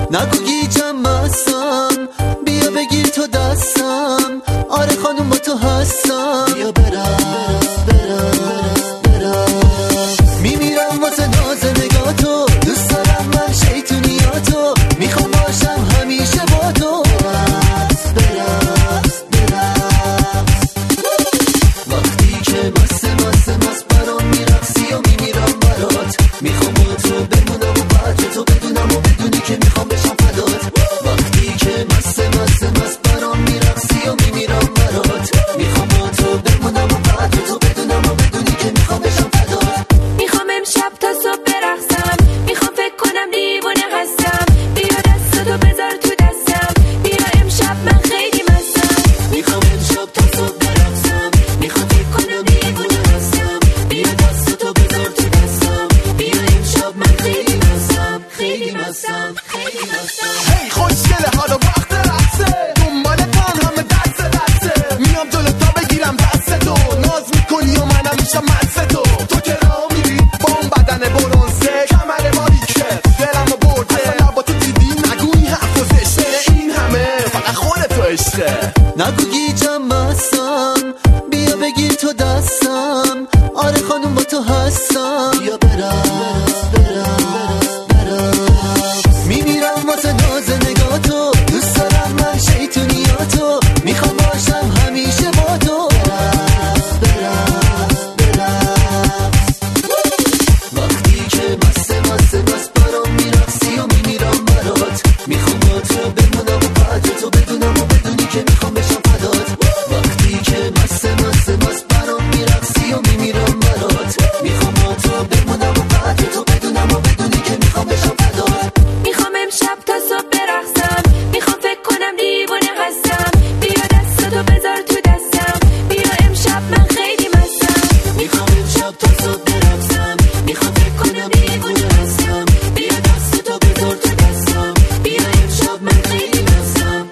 نگو گیجم هستم، بیا بگیر تو دستم، آره خانوم با تو هستم، بیا برم میمیرم واسه ناز نگاتو، دوست دارم من شیطونیاتو، میخوام باشم همیشه با تو، برقص وقتی که مست برام میرقصی و میمیرم برات، میخوام با تو بمونم و بعد تو بدونم و بدونی که میخوام بشم فدات، وقتی که مست برام میرقصی و میمیرم برات، میخوام با تو بمونم و بعد تو بدونم و بدونی که میخوام بشم فدات. میخوام امشب تا صبح برقصم، میخوام فکر کنم دیوونه هستم، بیا دستتو بذار تو دستم، بیا امشب من خیلی مستم، میخوام امشب تا صبح برقصم، میخوام فکر کنم دیوونه هستم، بیا دستتو بذار تو دستم، بیا امشب من خیلی مستم. هی خوشگله حالا وقت رقصه، دنبال تن همه دسته، میام جلو تا بگیرم دستتو، ناز میکنی و منم میشم مست تو که راه میری با اون بدن برونزه، کمر باریکه دلمو برده، اصلا با تو دیدی نگو این حرف و زشته، این همه فقط خودتو عشقه. نگو گیجم هستم، بیا بگیر تو دستم، آره خانوم با تو هستم، بیا برم میمیرم واسه ناز نگاتو، دوست دارم من شیطونیاتو، میخوام باشم همیشه با تو، برقص وقتی که مست برام میرقصی و میمیرم برات، میخوام با تو بمونم و بعد تو بدونم و بدونی که میخوام بشم فدات، وقتی که مست برام میرقصی و میمیرم برات، میخوام با تو بمونم و بعد تو بدونم و بدونی که میخوام بشم فدات. میخوام امشب تا صبح برقصم، میخوام فکر کنم دیوونه هستم، بیا دستتو بذار تو دستم، بیا امشب من خیلی مستم، میخوام امشب تا صبح برقصم، میخوام فکر کنم دیوونه هستم، بیا دستتو بذار تو دستم، بیا امشب من خیلی مستم.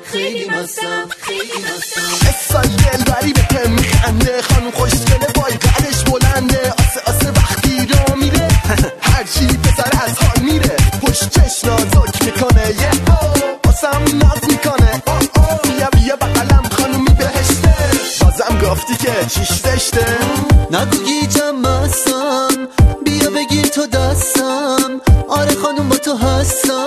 اسای دلبری به هم میخنده، خانم خوشگله بای قدش بلنده، آسه وقتی را میره هرچی پسر از حال میره، پشت چش نازک میکنه یه آسم ناز میکنه، بیا بقلم خانومی بهشته، بازم گفتی که چیش زشته. نگو گیجم هستم، بیا بگیر تو دستم، آره خانوم با تو هستم.